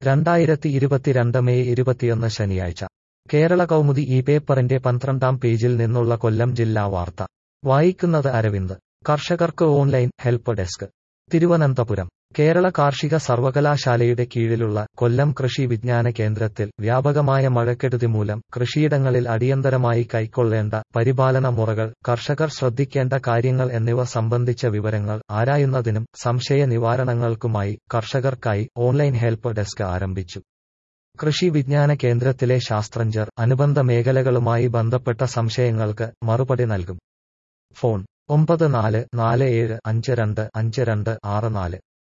2022 May 21 ശനിയാഴ്ച കേരള കൗമുദി ഈ പേപ്പറിന്റെ 12-ാം പേജിൽ നിന്നുള്ള കൊല്ലം ജില്ലാ വാർത്ത വായിക്കുന്നത് അരവിന്ദ്. കർഷകർക്ക് online help desk. Thiruvananthapuram Kerala കാർഷിക സർവകലാശാലയുടെ കീഴിലുള്ള കൊല്ലം കൃഷി വിജ്ഞാന കേന്ദ്രത്തിൽ വ്യാപകമായ മഴക്കെടുതി മൂലം കൃഷിയിടങ്ങളിൽ അടിയന്തരമായി കൈക്കൊള്ളേണ്ട പരിപാലന മുറകൾ, കർഷകർ ശ്രദ്ധിക്കേണ്ട കാര്യങ്ങൾ എന്നിവ സംബന്ധിച്ച വിവരങ്ങൾ ആരായുന്നതിനും സംശയ നിവാരണങ്ങൾക്കുമായി കർഷകർക്കായി ഓൺലൈൻ ഹെൽപ്പ് ഡെസ്ക് ആരംഭിച്ചു. കൃഷി വിജ്ഞാന കേന്ദ്രത്തിലെ ശാസ്ത്രജ്ഞർ അനുബന്ധ മേഖലകളുമായി ബന്ധപ്പെട്ട സംശയങ്ങൾക്ക് മറുപടി നൽകും. ഫോൺ 9447525264.